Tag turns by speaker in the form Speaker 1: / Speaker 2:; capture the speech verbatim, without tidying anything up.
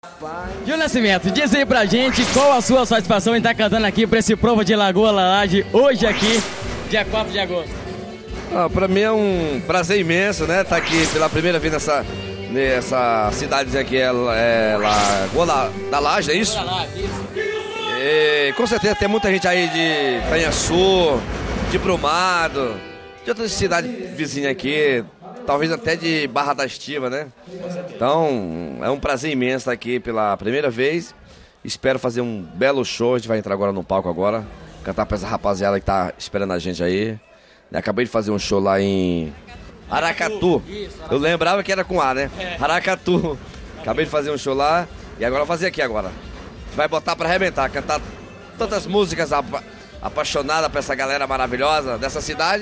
Speaker 1: Gil Nascimento, diz aí pra gente qual a sua satisfação em estar cantando aqui pra esse Prova de Lagoa Laje, hoje aqui, dia quatro de agosto.
Speaker 2: Ah, pra mim é um prazer imenso, né? Estar aqui pela primeira vez nessa, nessa cidadezinha aqui, é, é Lagoa da Laje, é isso? E, com certeza tem muita gente aí de Canhaçu, de Brumado, de outras cidades vizinhas aqui, talvez até de Barra da Estiva, né? Então, é um prazer imenso estar aqui pela primeira vez. Espero fazer um belo show. A gente vai entrar agora no palco agora, cantar pra essa rapaziada que tá esperando a gente aí. Acabei de fazer um show lá em Aracatu. Eu lembrava que era com A, né? Aracatu. Acabei de fazer um show lá e agora vou fazer aqui agora. A gente vai botar pra arrebentar, cantar tantas músicas apa- apaixonadas pra essa galera maravilhosa dessa cidade.